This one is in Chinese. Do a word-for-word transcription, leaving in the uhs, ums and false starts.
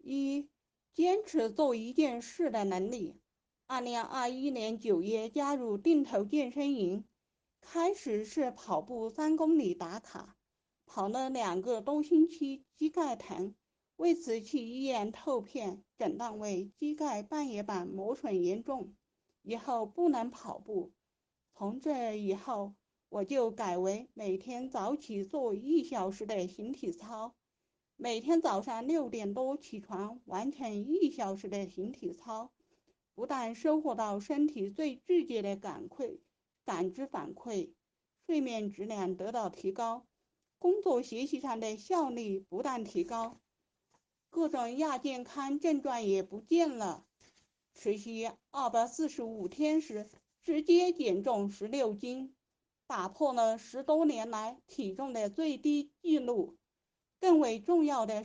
一、坚持做一件事的能力。二零二一年九月加入定投健身营，开始是跑步三公里打卡，跑了两个多星期，膝盖疼，为此去医院透片，诊断为膝盖半月板磨损严重，以后不能跑步。从这以后，我就改为每天早起做一小时的形体操。每天早上六点多起床，完成一小时的形体操，不但收获到身体最直接的感馈、感知反馈，睡眠质量得到提高，工作学习上的效率不断提高，各种亚健康症状也不见了。持续二百四十五天时，直接减重十六斤，打破了十多年来体重的最低纪录。更为重要的